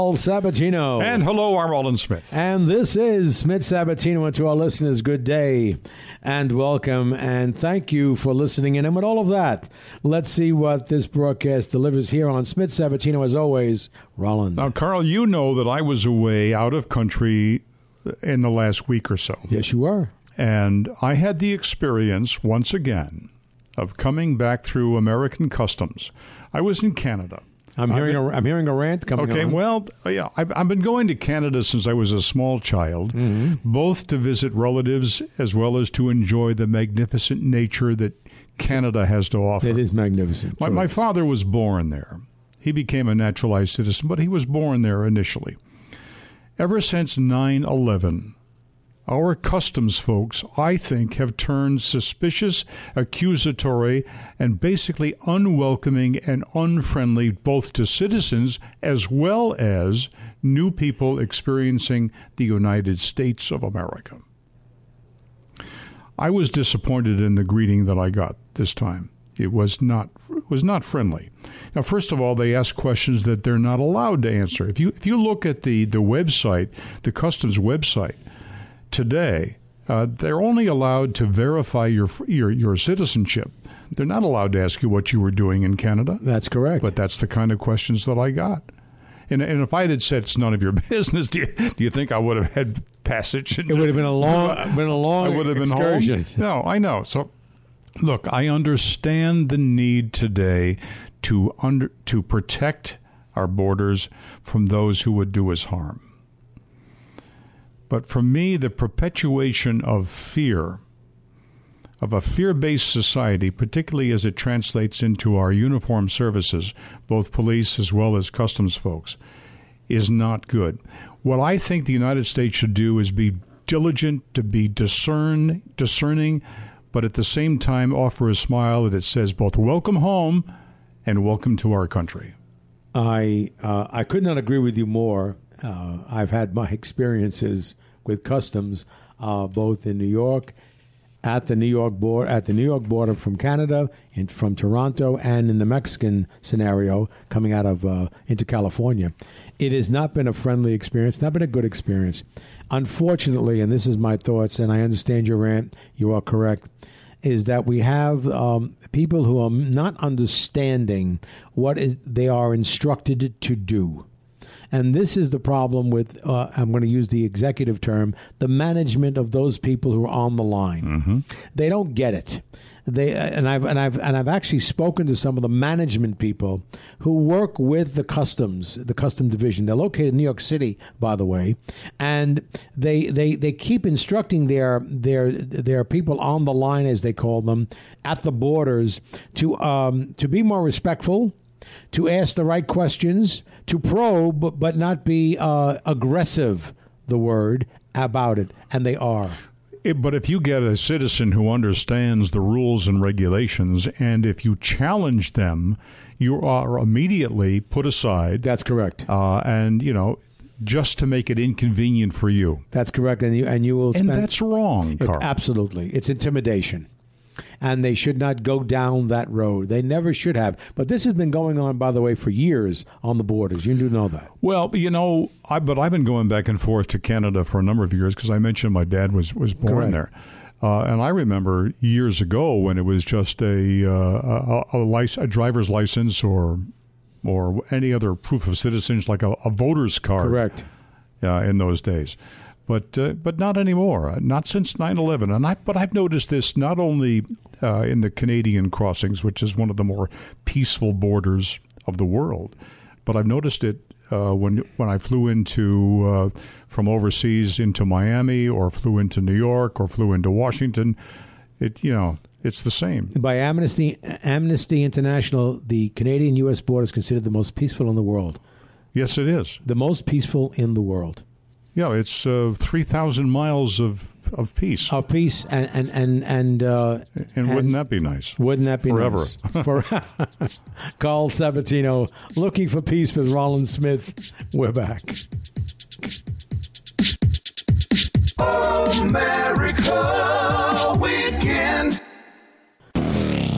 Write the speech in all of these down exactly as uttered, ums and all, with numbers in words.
Carl Sabatino. And hello, I'm Roland Smith. And this is Smith Sabatino. And to our listeners, good day and welcome. And thank you for listening in. And with all of that, let's see what this broadcast delivers here on Smith Sabatino. As always, Roland. Now, Carl, you know that I was away out of country in the last week or so. Yes, you are. And I had the experience, once again, of coming back through American customs. I was in Canada. I'm hearing been, a, I'm hearing a rant coming okay, on. Okay, well, yeah, I've, I've been going to Canada since I was a small child, mm-hmm. both to visit relatives as well as to enjoy the magnificent nature that Canada has to offer. It is magnificent. My, my father was born there. He became a naturalized citizen, but he was born there initially. Ever since nine eleven, our customs folks, I think, have turned suspicious, accusatory, and basically unwelcoming and unfriendly both to citizens as well as new people experiencing the United States of America. I was disappointed in the greeting that I got this time. It was not it was not friendly. Now, first of all, they ask questions that they're not allowed to answer. If you if you look at the, the website, the customs website, today, uh, they're only allowed to verify your, your your citizenship. They're not allowed to ask you what you were doing in Canada. That's correct. But that's the kind of questions that I got. And and if I had said it's none of your business, do you, do you think I would have had passage? It would have been a long, been a long I would have excursion. Been home. No, I know. So, look, I understand the need today to under to protect our borders from those who would do us harm. But for me, the perpetuation of fear, of a fear-based society, particularly as it translates into our uniformed services, both police as well as customs folks, is not good. What I think the United States should do is be diligent, to be discern, discerning, but at the same time offer a smile that says both welcome home and welcome to our country. I uh, I could not agree with you more. Uh, I've had my experiences with customs, uh, both in New York, at the New York border, at the New York border from Canada, and from Toronto, and in the Mexican scenario coming out of uh, into California. It has not been a friendly experience, not been a good experience. Unfortunately, and this is my thoughts, and I understand your rant. You are correct. Is that we have um, people who are not understanding what is they are instructed to do. And this is the problem with, uh, I'm going to use the executive term, the management of those people who are on the line. Mm-hmm. They don't get it. They and I've and I've and I've actually spoken to some of the management people who work with the customs, the custom division. They're located in New York City, by the way, and they they, they keep instructing their their their people on the line, as they call them, at the borders to um, to be more respectful, to ask the right questions, to probe, but not be uh, aggressive, the word, about it. And they are. It, but if you get a citizen who understands the rules and regulations, and if you challenge them, you are immediately put aside. That's correct. Uh, and, you know, just to make it inconvenient for you. That's correct. And you, and you will spend... And that's wrong, Carl. It, absolutely. It's intimidation. And they should not go down that road. They never should have. But this has been going on, by the way, for years on the borders. You do know that. Well, you know, I, but I've been going back and forth to Canada for a number of years because I mentioned my dad was, was born Correct. there. Uh, and I remember years ago when it was just a uh, a, a, lic- a driver's license or or any other proof of citizenship, like a, a voter's card. Correct. Uh, in those days. But uh, but not anymore. Not since nine eleven. And I but I've noticed this not only uh, in the Canadian crossings, which is one of the more peaceful borders of the world, but I've noticed it uh, when when I flew into uh, from overseas into Miami, or flew into New York, or flew into Washington. It you know it's the same. By Amnesty Amnesty International, the Canadian U S border is considered the most peaceful in the world. Yes, it is. The most peaceful in the world. Yeah, it's uh, three thousand miles of, of peace. Of peace, and and and and, uh, and, and wouldn't that be nice? Wouldn't that be Forever. nice? For Carl Sabatino, looking for peace with Roland Smith. We're back. America Weekend. Welcome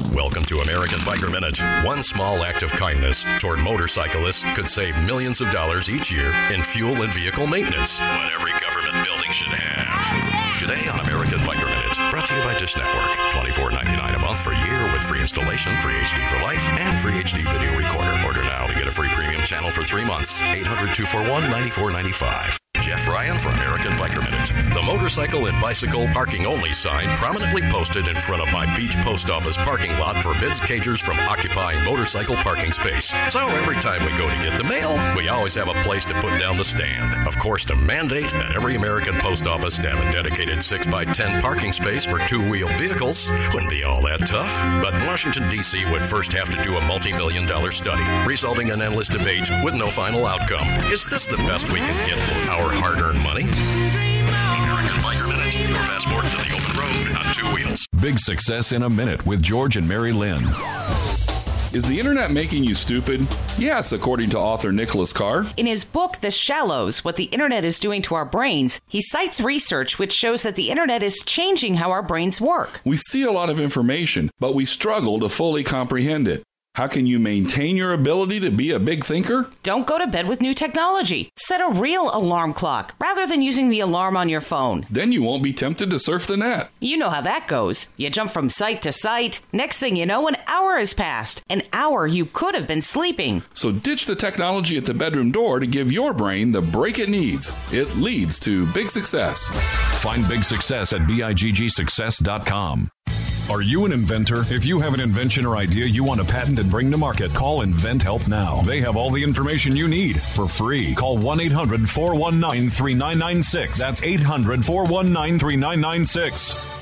to American Biker Minute. One small act of kindness toward motorcyclists could save millions of dollars each year in fuel and vehicle maintenance. What every government building should have. Today on American Biker Minute, brought to you by Dish Network. twenty-four ninety-nine a month for a year with free installation, free H D for life, and free H D video recorder. Order now to get a free premium channel for three months. eight hundred, two four one, nine four nine five. Jeff Ryan for American Biker Minute. The motorcycle and bicycle parking only sign prominently posted in front of my beach post office parking lot forbids cagers from occupying motorcycle parking space. So every time we go to get the mail, we always have a place to put down the stand. Of course, to mandate at every American post office to have a dedicated six by ten parking space for two-wheel vehicles wouldn't be all that tough. But Washington, D C would first have to do a multi-million dollar study, resulting in endless debate with no final outcome. Is this the best we can get for our hard-earned money? American Biker Minute, your passport to the open road on two wheels. Big Success in a Minute with George and Mary Lynn. Is the internet making you stupid? Yes, according to author Nicholas Carr. In his book, The Shallows, What the Internet is Doing to Our Brains, he cites research which shows that the internet is changing how our brains work. We see a lot of information, but we struggle to fully comprehend it. How can you maintain your ability to be a big thinker? Don't go to bed with new technology. Set a real alarm clock rather than using the alarm on your phone. Then you won't be tempted to surf the net. You know how that goes. You jump from site to site. Next thing you know, an hour has passed. An hour you could have been sleeping. So ditch the technology at the bedroom door to give your brain the break it needs. It leads to big success. Find Big Success at big success dot com. Are you an inventor? If you have an invention or idea you want to patent and bring to market, call Invent Help now. They have all the information you need for free. Call one eight hundred, four one nine, three nine nine six. That's eight hundred, four one nine, three nine nine six.